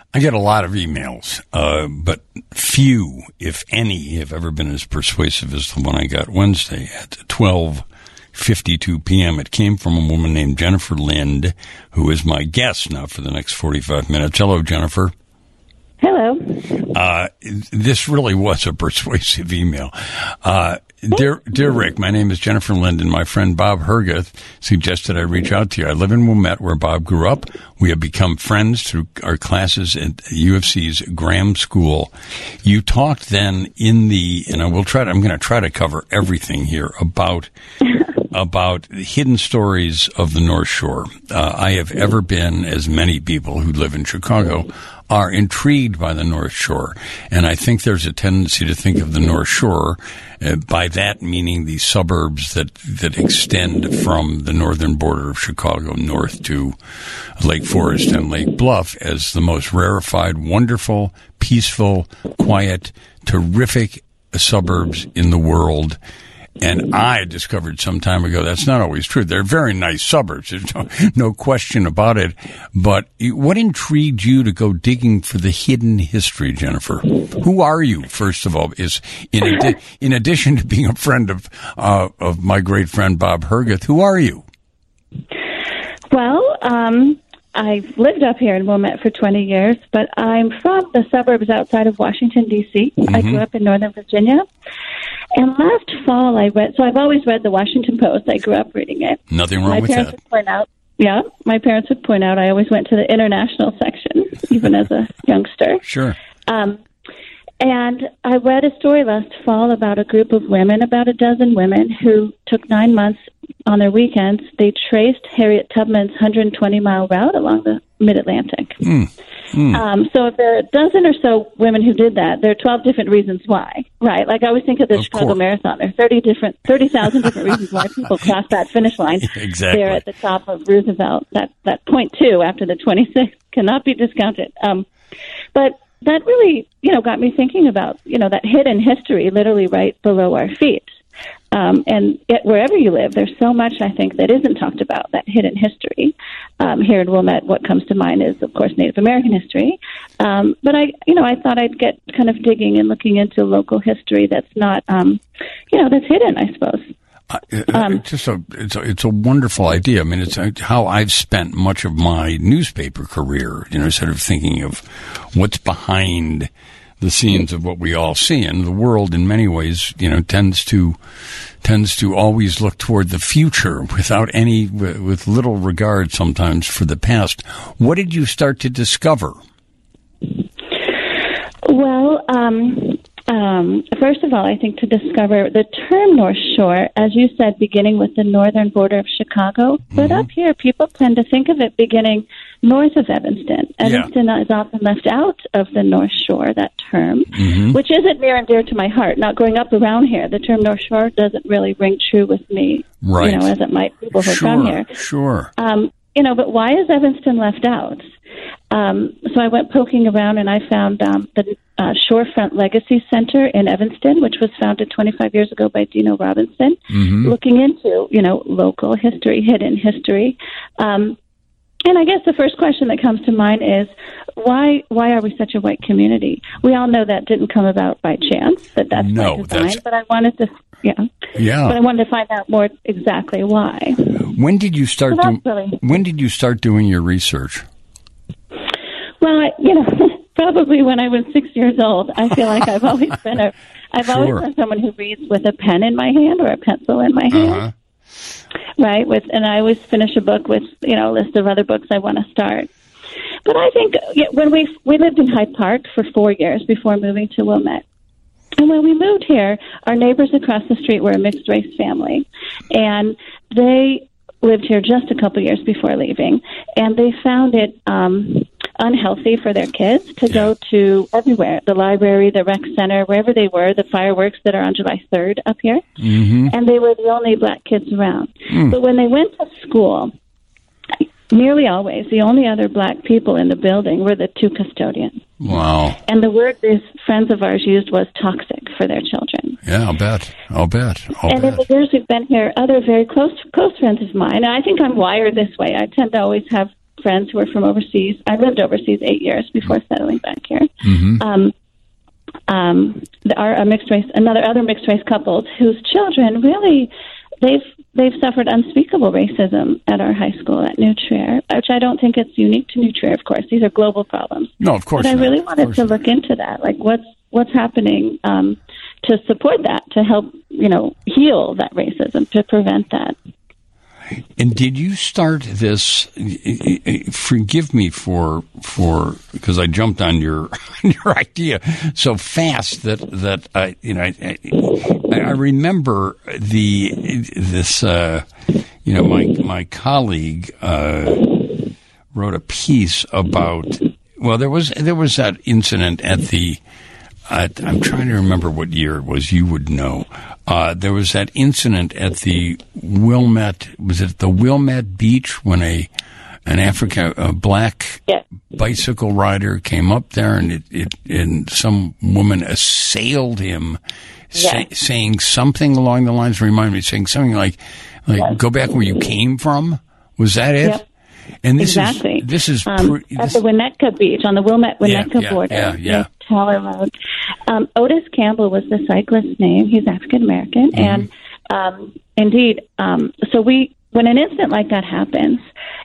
I get a lot of emails, but few, if any, have ever been as persuasive as the one I got Wednesday at 12:52 p.m. It came from a woman named Jennifer Lind, who is my guest now for the next 45 minutes. Hello, Jennifer. Hello. This really was a persuasive email. Dear Rick, my name is Jennifer Lind, and my friend Bob Herguth suggested I reach out to you. I live in Wilmette, where Bob grew up. We have become friends through our classes at UFC's Graham School. You talked then I'm going to try to cover everything here about hidden stories of the North Shore. I have ever been, as many people who live in Chicago are, intrigued by the North Shore. And I think there's a tendency to think of the North Shore, by that meaning the suburbs that extend from the northern border of Chicago north to Lake Forest and Lake Bluff, as the most rarefied, wonderful, peaceful, quiet, terrific suburbs in the world. And I discovered some time ago that's not always true. They're very nice suburbs. There's no question about it. But what intrigued you to go digging for the hidden history, Jennifer? Who are you, first of all? Is in addition to being a friend of my great friend Bob Herguth, who are you? Well, I've lived up here in Wilmette for 20 years, but I'm from the suburbs outside of Washington, D.C. Mm-hmm. I grew up in Northern Virginia. And last fall I've always read the Washington Post. I grew up reading it. Nothing wrong with that. My parents would point out I always went to the international section, even as a youngster. Sure. And I read a story last fall about a group of women, about a dozen women, who took 9 months on their weekends. They traced Harriet Tubman's 120-mile route along the Mid-Atlantic. So if there are a dozen or so women who did that, there are 12 different reasons why, right? Like I always think of the Chicago Marathon. There are 30,000 different reasons why people cross that finish line. Exactly. There at the top of Roosevelt. That point 2 after the 26 cannot be discounted. But that really, got me thinking about, that hidden history literally right below our feet. And wherever you live, there's so much, I think, that isn't talked about, that hidden history. Here in Wilmette, what comes to mind is, of course, Native American history. But I thought I'd get kind of digging and looking into local history that's not, that's hidden, I suppose. It's a wonderful idea. I mean, it's how I've spent much of my newspaper career, sort of thinking of what's behind the scenes of what we all see. And the world, in many ways, tends to always look toward the future with little regard sometimes for the past. What did you start to discover? Well, first of all, I think to discover the term North Shore, as you said, beginning with the northern border of Chicago, but up here, people tend to think of it beginning north of Evanston. Evanston is often left out of the North Shore, that term, which isn't near and dear to my heart. Not growing up around here, the term North Shore doesn't really ring true with me, right? As it might people who are from here. Sure. But why is Evanston left out? So I went poking around and I found the Shorefront Legacy Center in Evanston, which was founded 25 years ago by Dino Robinson, looking into, local history, hidden history. And I guess the first question that comes to mind is, why are we such a white community? We all know that didn't come about by chance, that's by design, but I wanted to, but I wanted to find out more exactly why. When did you start doing your research? Well, probably when I was 6 years old. I feel like I've always been always been someone who reads with a pen in my hand or a pencil in my hand. Right, and I always finish a book with, a list of other books I want to start. But I think when we lived in Hyde Park for 4 years before moving to Wilmette. And when we moved here, our neighbors across the street were a mixed-race family. And they lived here just a couple years before leaving. And they found it unhealthy for their kids to go to everywhere, the library, the rec center, wherever they were, the fireworks that are on July 3rd up here. And they were the only black kids around. But when they went to school, nearly always, the only other black people in the building were the 2 custodians. Wow. And the word these friends of ours used was toxic for their children. Yeah, I'll bet. In the years we've been here, other very close friends of mine, and I think I'm wired this way. I tend to always have friends who were from overseas. I lived overseas 8 years before settling back here. Other mixed race couples whose children really they've suffered unspeakable racism at our high school at New Trier, which I don't think it's unique to New Trier. Of course, these are global problems. No, of course. But I really wanted to look into that, like what's happening to support that, to help heal that racism, to prevent that. And did you start this? Forgive me for because I jumped on your idea so fast that I remember my colleague wrote a piece about. Well, there was that incident at the. I'm trying to remember what year it was. You would know. There was that incident at the Wilmette. Was it the Wilmette Beach when a black bicycle rider came up there and some woman assailed him, saying something along the lines. Remind me, saying something like "Go back where you came from." Was that it? Yep. And this is at the Winnetka Beach on the Wilmette-Winnetka border. Tower Road. Otis Campbell was the cyclist's name. He's African American, and indeed, so when an incident like that happens,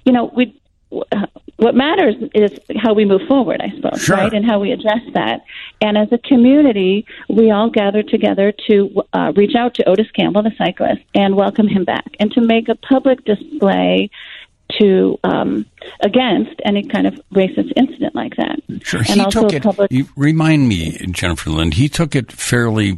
what matters is how we move forward, I suppose, right, and how we address that. And as a community, we all gathered together to reach out to Otis Campbell, the cyclist, and welcome him back, and to make a public display to against any kind of racist incident like that. Sure, and he took it. Remind me, Jennifer Lind. He took it fairly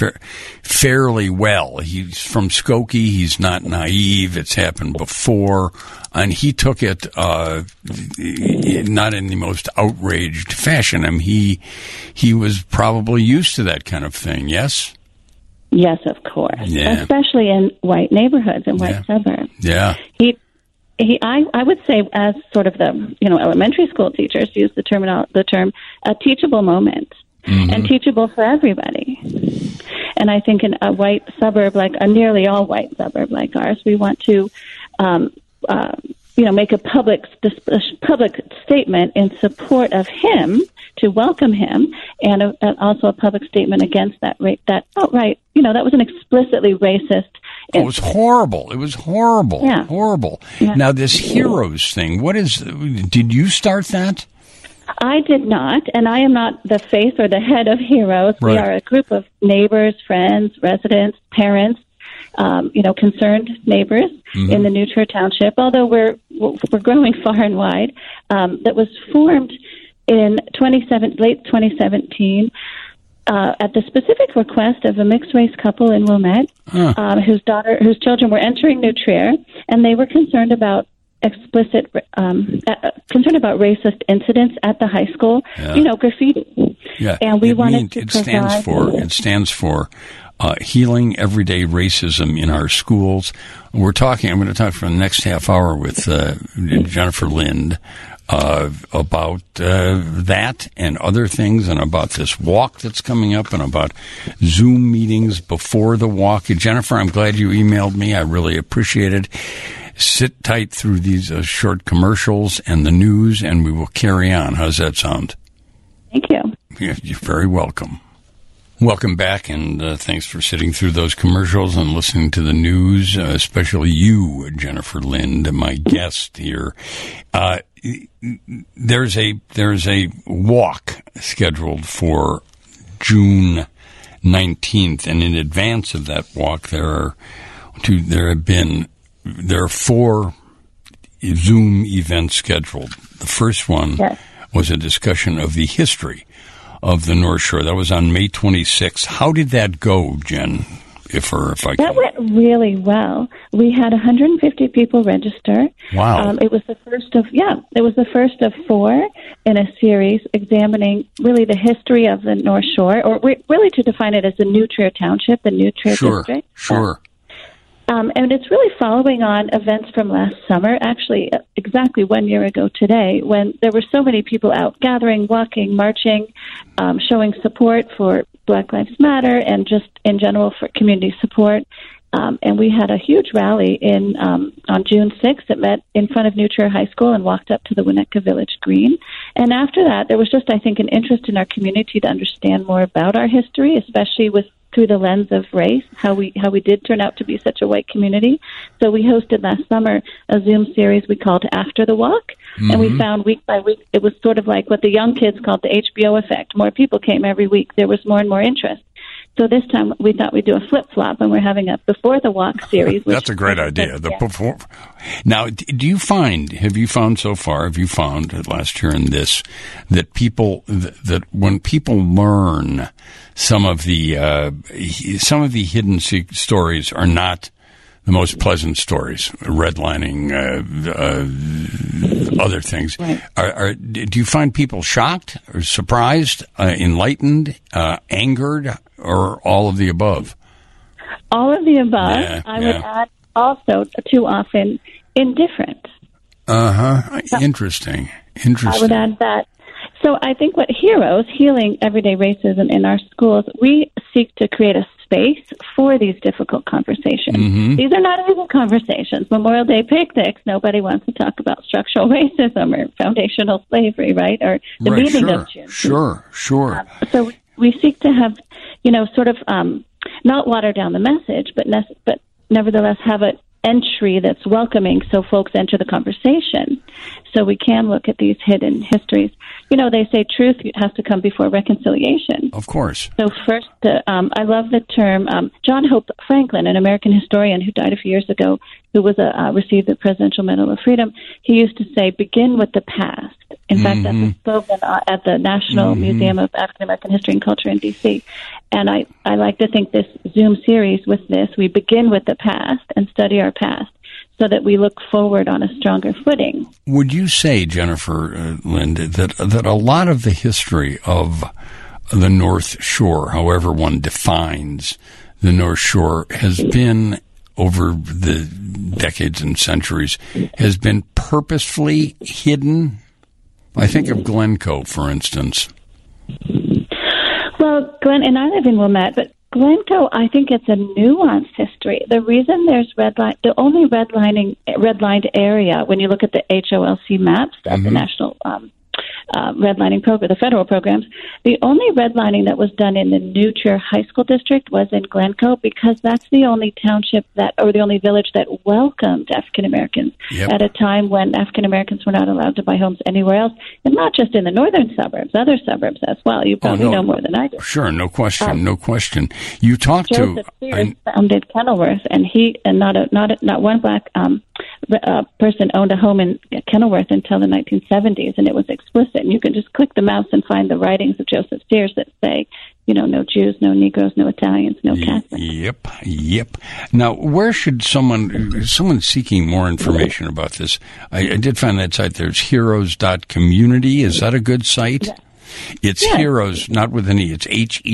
well. He's from Skokie. He's not naive. It's happened before, and he took it not in the most outraged fashion. I mean, he was probably used to that kind of thing. Yes. Yes, of course. Yeah. Especially in white neighborhoods and white suburbs. Yeah. I would say, as sort of the elementary school teachers use the term a teachable moment, and teachable for everybody. And I think in a white suburb a nearly all white suburb like ours, we want to make a public statement in support of him, to welcome him, and also a public statement against that outright. That was an explicitly racist. It was horrible. It was horrible. Yeah. Horrible. Yeah. Now, this heroes thing, did you start that? I did not, and I am not the face or the head of Heroes. Right. We are a group of neighbors, friends, residents, parents, concerned neighbors in the New Trier Township, although we're growing far and wide, that was formed in late 2017 at the specific request of a mixed-race couple in Wilmette, whose children were entering New Trier, and they were concerned about racist incidents at the high school, graffiti. Yeah. And we wanted to It stands for healing everyday racism in our schools. I'm going to talk for the next half hour with Jennifer Lind about that and other things, and about this walk that's coming up, and about Zoom meetings before the walk. Jennifer, I'm glad you emailed me. I really appreciate it. Sit tight through these short commercials and the news, and we will carry on. How's that sound? Thank you. You're very welcome. Welcome back, and thanks for sitting through those commercials and listening to the news, especially you, Jennifer Lind, my guest here. There's a walk scheduled for June 19th, and in advance of that walk, there are 4 Zoom events scheduled. The first one was a discussion of the history of the North Shore. That was on May 26th. How did that go, Jen? If I can. That went really well. We had 150 people register. Wow! It was the first of 4 in a series examining really the history of the North Shore, or really to define it as the New Trier Township, the New Trier District. Sure. And it's really following on events from last summer, actually exactly 1 year ago today, when there were so many people out gathering, walking, marching, showing support for Black Lives Matter and just in general for community support. And we had a huge rally on June 6th that met in front of New Trier High School and walked up to the Winnetka Village Green. And after that, there was just, I think, an interest in our community to understand more about our history, especially through the lens of race, how we did turn out to be such a white community. So we hosted last summer a Zoom series we called After the Walk, and we found week by week it was sort of like what the young kids called the HBO effect. More people came every week. There was more and more interest. So this time we thought we'd do a flip-flop, and we're having a Before the Walk series. That's a great idea. Before. Now, have you found last year in this, that that when people learn some of the hidden stories are not the most pleasant stories, redlining, other things. Right. Do you find people shocked or surprised, enlightened, angered, or all of the above? All of the above. Yeah, I would add also, too often, indifferent. Interesting. I would add that. So I think what Heroes, Healing Everyday Racism in our schools, we seek to create a space for these difficult conversations. Mm-hmm. These are not easy conversations. Memorial Day picnics, nobody wants to talk about structural racism or foundational slavery, right? Or the meaning of June. Sure. So we seek to have, sort of not water down the message, but nevertheless have an entry that's welcoming so folks enter the conversation, so we can look at these hidden histories. They say truth has to come before reconciliation. Of course. So first, I love the term, John Hope Franklin, an American historian who died a few years ago, who was received the Presidential Medal of Freedom, he used to say, begin with the past. In fact, that's a slogan at the National Museum of African American History and Culture in D.C. And I like to think this Zoom series with this, we begin with the past and study our past so that we look forward on a stronger footing. Would you say, Jennifer Lind, that a lot of the history of the North Shore, however one defines the North Shore, has been, over the decades and centuries, has been purposefully hidden? I think of Glencoe, for instance. Well, Glen, and I live in Wilmette, but Glencoe, I think it's a nuanced history. The reason there's the only redlined area, when you look at the HOLC maps of the National redlining program, the federal programs, the only redlining that was done in the New Trier High School District was in Glencoe, because that's the only township or the only village that welcomed African Americans at a time when African Americans were not allowed to buy homes anywhere else, and not just in the northern suburbs, other suburbs as well. You probably know more than I do. Sure, no question, no question. You talked Joseph Sears founded Kenilworth, and not one black person owned a home in Kenilworth until the 1970s, and it was explicit. And you can just click the mouse and find the writings of Joseph Sears that say, no Jews, no Negroes, no Italians, no Catholics. Yep. Now, where should someone seeking more information about this? I did find that site. There's heroes.community. Is that a good site? Yes. It's Heroes, not with an E. It's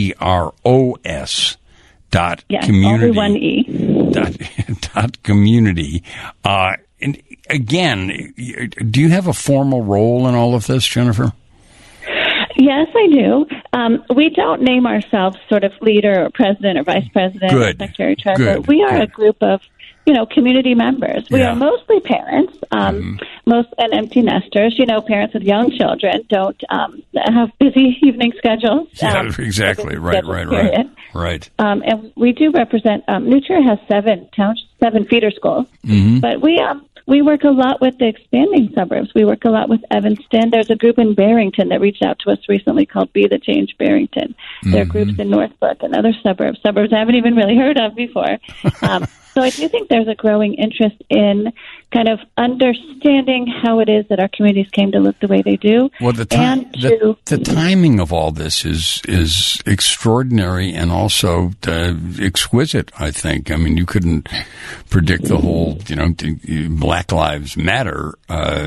HEROS. Community. Only one E. Dot community. And again, do you have a formal role in all of this, Jennifer? Yes, I do. We don't name ourselves sort of leader or president or vice president or secretary treasurer. We are a group of, community members. We are mostly parents, most and empty nesters. Parents with young children don't have busy evening schedules. Exactly. Right. And we do represent. New Trier has 7 feeder schools, but we work a lot with the expanding suburbs. We work a lot with Evanston. There's a group in Barrington that reached out to us recently called Be the Change Barrington. There are groups in Northbrook and other suburbs I haven't even really heard of before. So I do think there's a growing interest in kind of understanding how it is that our communities came to look the way they do. Well, the timing of all this is extraordinary and also exquisite, I think. I mean, you couldn't predict the whole, Black Lives Matter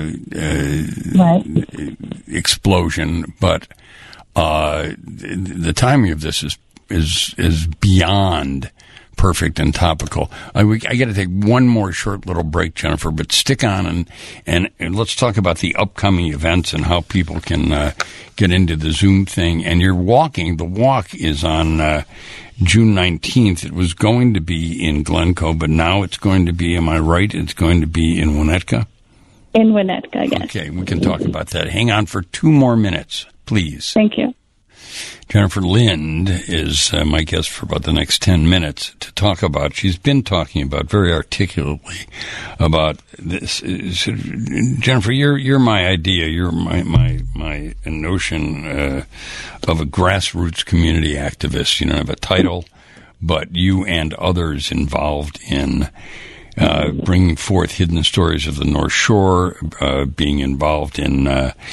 explosion, but the timing of this is beyond perfect and topical. I got to take one more short little break, Jennifer, but stick on and let's talk about the upcoming events and how people can get into the Zoom thing. And you're walking. The walk is on June 19th. It was going to be in Glencoe, but now it's going to be, am I right? It's going to be in Winnetka? In Winnetka, yes. Okay, we can talk about that. Hang on for 2 more minutes, please. Thank you. Jennifer Lind is my guest for about the next 10 minutes to talk about. She's been talking about very articulately about this. Jennifer, you're my idea. You're my notion of a grassroots community activist. You don't have a title, but you and others involved in bringing forth hidden stories of the North Shore, being involved in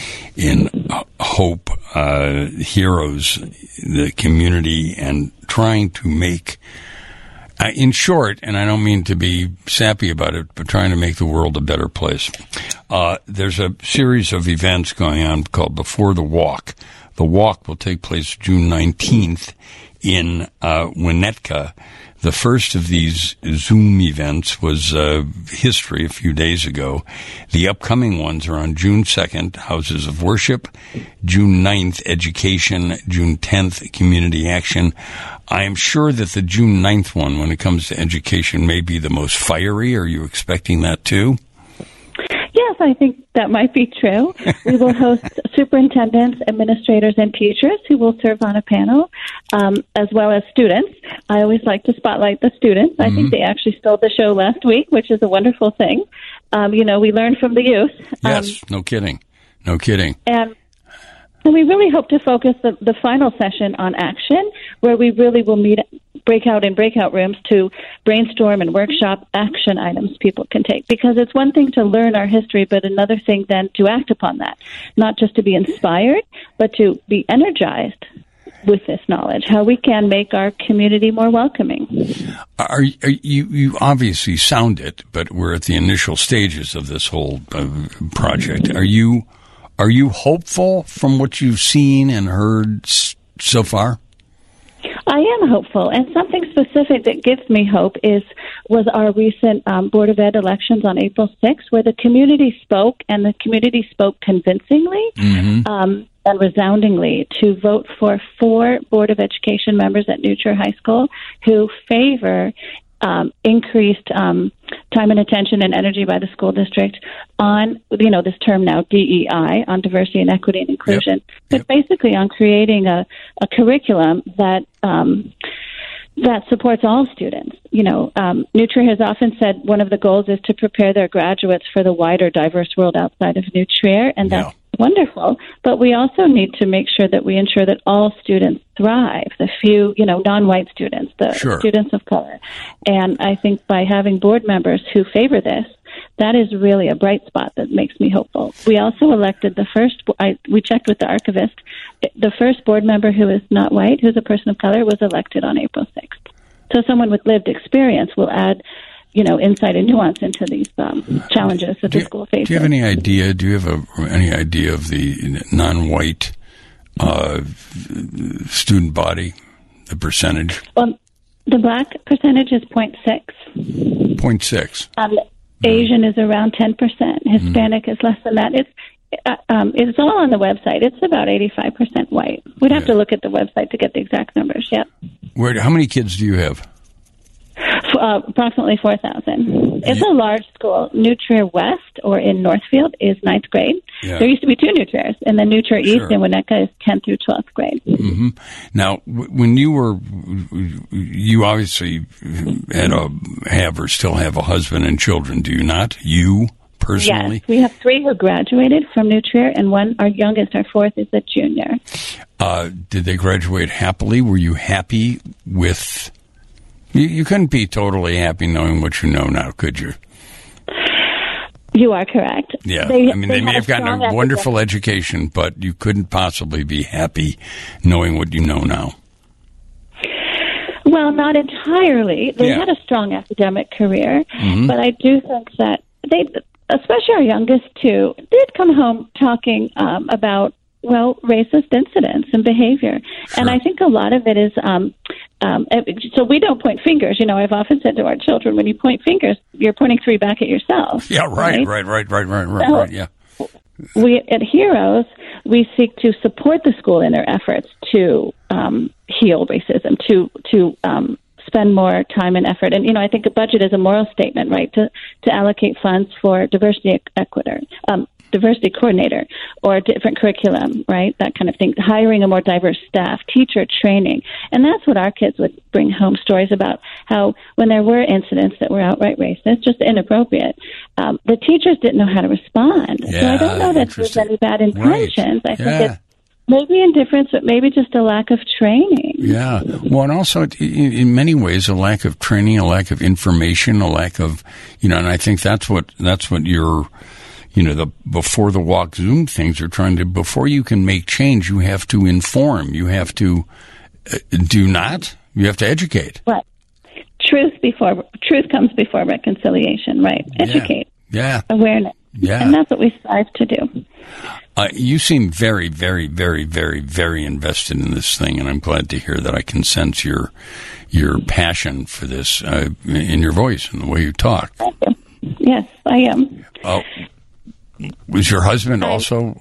Hope, Heroes, the community, and trying to make, in short, and I don't mean to be sappy about it, but trying to make the world a better place. There's a series of events going on called Before the Walk. The walk will take place June 19th in Winnetka. The first of these Zoom events was history a few days ago. The upcoming ones are on June 2nd, Houses of Worship, June 9th, Education, June 10th, Community Action. I am sure that the June 9th one, when it comes to education, may be the most fiery. Are you expecting that too? Yes, I think that might be true. We will host superintendents, administrators, and teachers who will serve on a panel, as well as students. I always like to spotlight the students. I think they actually stole the show last week, which is a wonderful thing. We learn from the youth. Yes, no kidding. No kidding. And we really hope to focus the final session on action, where we really will meet breakout rooms to brainstorm and workshop action items people can take. Because it's one thing to learn our history, but another thing then to act upon that. Not just to be inspired, but to be energized with this knowledge, how we can make our community more welcoming. You obviously sound it, but we're at the initial stages of this whole project. Are you hopeful from what you've seen and heard so far? I am hopeful, and something specific that gives me hope was our recent Board of Ed elections on April 6th, where the community spoke, and the community spoke convincingly and resoundingly to vote for 4 Board of Education members at New Trier High School who favor increased time and attention and energy by the school district on, this term now, DEI, on diversity and equity and inclusion, but basically on creating a curriculum that supports all students. New Trier has often said one of the goals is to prepare their graduates for the wider, diverse world outside of New Trier, and that's wonderful. But we also need to make sure that we ensure that all students thrive, the few, non-white students, the students of color. And I think by having board members who favor this, that is really a bright spot that makes me hopeful. We also elected the first, we checked with the archivist, the first board member who is not white, who's a person of color, was elected on April 6th. So someone with lived experience will add, insight and nuance into these challenges that the school faces. Do you have any idea of the non-white student body, the percentage? Well, the black percentage is 0.6. 0.6. Asian is around 10%. Hispanic is less than that. It's all on the website. It's about 85% white. We'd have to look at the website to get the exact numbers. Yep. How many kids do you have? Approximately 4,000. It's a large school. New Trier West, or in Northfield, is 9th grade. Yeah. There used to be 2 New Triers, and then New Trier East in Winnetka is 10th through 12th grade. Mm-hmm. Now, when you obviously have or still have a husband and children, do you not? You personally? Yes, we have 3 who graduated from New Trier, and one, our youngest, our 4th, is a junior. Did they graduate happily? Were you happy with... You couldn't be totally happy knowing what you know now, could you? You are correct. Yeah. They may have gotten a wonderful education, but you couldn't possibly be happy knowing what you know now. Well, not entirely. They had a strong academic career, but I do think that they, especially our youngest 2, did come home talking about racist incidents and behavior. Sure. And I think a lot of it is So we don't point fingers. I've often said to our children, when you point fingers, you're pointing 3 back at yourself. Yeah, right. Yeah. We at Heroes, we seek to support the school in their efforts to heal racism, to spend more time and effort. And I think a budget is a moral statement, right? To allocate funds for diversity coordinator or different curriculum, right? That kind of thing. Hiring a more diverse staff, teacher training. And that's what our kids would bring home, stories about how when there were incidents that were outright racist, just inappropriate, the teachers didn't know how to respond. Yeah, so I don't know that there's any bad intentions. Right. I think it's maybe indifference, but maybe just a lack of training. Yeah. Well, and also in many ways, a lack of training, a lack of information, a lack of, and I think that's what you're, the before the walk Zoom things are trying to, before you can make change, you have to inform. You have to you have to educate. Right. Truth comes before reconciliation, right? Educate. Yeah. Awareness. Yeah. And that's what we strive to do. You seem very, very, very, very, very invested in this thing, and I'm glad to hear that. I can sense your passion for this in your voice and the way you talk. Thank you. Yes, I am. Was your husband also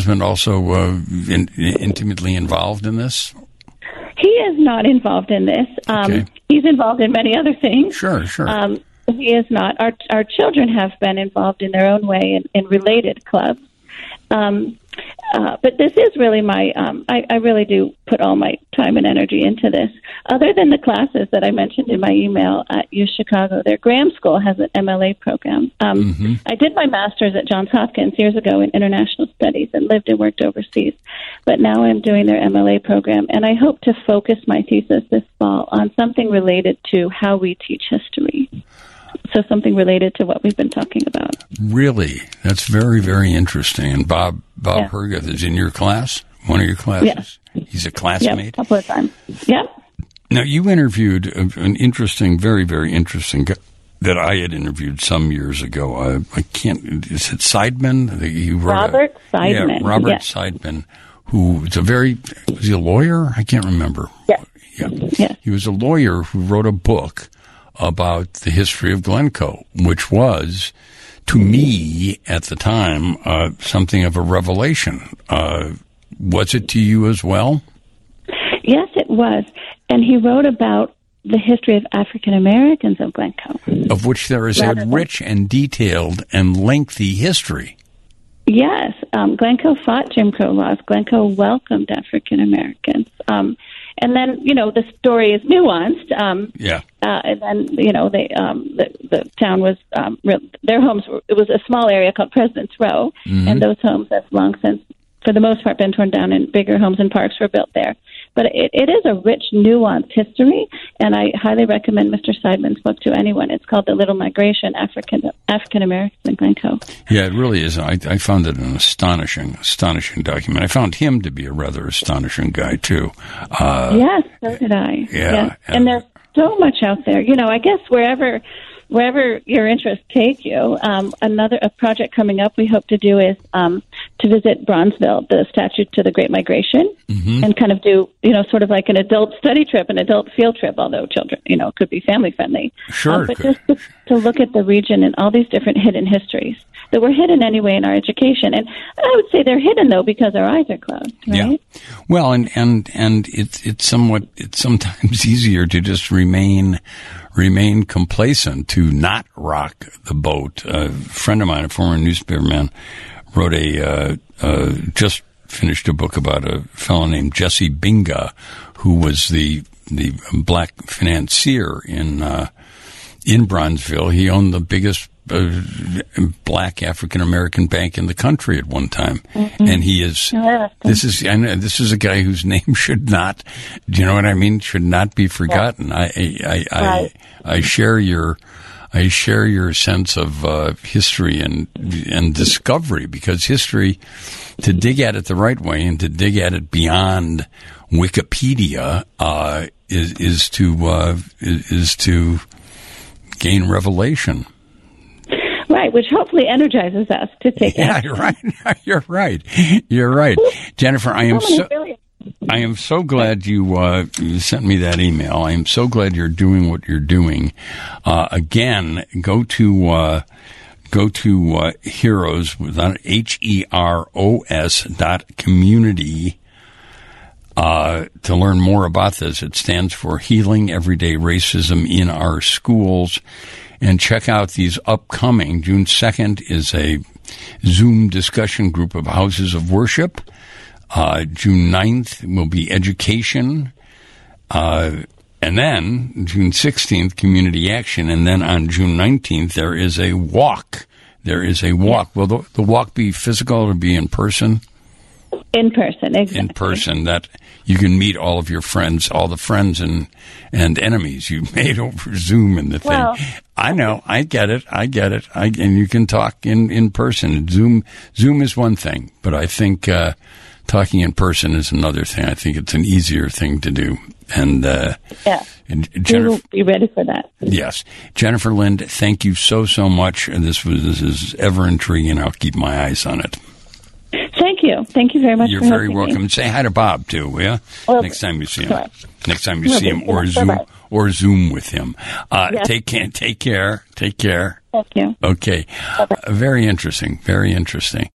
intimately involved in this? He is not involved in this. Okay. He's involved in many other things. Sure. He is not. Our children have been involved in their own way in related clubs. But this is really my, I really do put all my time and energy into this. Other than the classes that I mentioned in my email at UChicago, their Graham School has an MLA program. I did my master's at Johns Hopkins years ago in international studies and lived and worked overseas. But now I'm doing their MLA program, and I hope to focus my thesis this fall on something related to how we teach history. So something related to what we've been talking about. Really? That's very, very interesting. And Bob Herguth is in your class? One of your classes? Yes. He's a classmate? Yep, a couple of times. Yep. Now, you interviewed an interesting, very, very interesting guy that I had interviewed some years ago. I can't, is it Seidman? He wrote Robert Seidman. Yeah, Robert Seidman, who was was he a lawyer? I can't remember. Yes. Yeah. Yes. He was a lawyer who wrote a book about the history of Glencoe, which was, to me at the time, something of a revelation. Was it to you as well? Yes, it was. And he wrote about the history of African Americans of Glencoe. Of which there is a rich and detailed and lengthy history. Yes. Glencoe fought Jim Crow laws. Glencoe welcomed African Americans. And then, the story is nuanced. And then, the town was, their homes, it was a small area called President's Row. Mm-hmm. And those homes have long since, for the most part, been torn down, and bigger homes and parks were built there. But it is a rich, nuanced history, and I highly recommend Mr. Seidman's book to anyone. It's called The Little Migration, African Americans in Glencoe. Yeah, it really is. I found it an astonishing document. I found him to be a rather astonishing guy, too. Yes, so did I. Yeah. Yes. And there's so much out there. I guess wherever your interests take you. A project coming up we hope to do is to visit Bronzeville, the statue to the Great Migration, mm-hmm. and kind of do, sort of like an adult study trip, an adult field trip, although children, could be family friendly. Sure. But just to look at the region and all these different hidden histories that were hidden anyway in our education. And I would say they're hidden, though, because our eyes are closed, right? Yeah. Well, and it's sometimes easier to just remain complacent, to not rock the boat. A friend of mine, a former newspaperman, wrote just finished a book about a fellow named Jesse Binga, who was the black financier in Bronzeville. He owned the biggest black African American bank in the country at one time, mm-hmm. and he is. This is a guy whose name should not. Do you know what I mean? Should not be forgotten. Yeah. I share your sense of history and discovery, because history, to dig at it the right way and to dig at it beyond Wikipedia, is to gain revelation. Right, which hopefully energizes us to take action. Yeah, you're right. You're right. Jennifer, I am I am so glad you sent me that email. I am so glad you're doing what you're doing. Again, go to Heroes without HEROS.community to learn more about this. It stands for Healing Everyday Racism in Our Schools. And check out these upcoming. June 2nd is a Zoom discussion group of houses of worship. June 9th will be education. And then June 16th, community action. And then on June 19th, there is a walk. Will the walk be physical or be in person? In person, exactly. In person, that you can meet all of your friends, all the friends and enemies you've made over Zoom and the thing. I know, I get it. And you can talk in person. Zoom is one thing, but I think talking in person is another thing. I think it's an easier thing to do. And and Jennifer, we will be ready for that. Yes, Jennifer Lind, thank you so much. And this is ever intriguing. I'll keep my eyes on it. Thank you very much. You're very welcome. And say hi to Bob too, will you? Well, next time you see him. Sure. Next time you see him, or Zoom with him. Yes. Take care. Thank you. Okay. Bye-bye. Very interesting.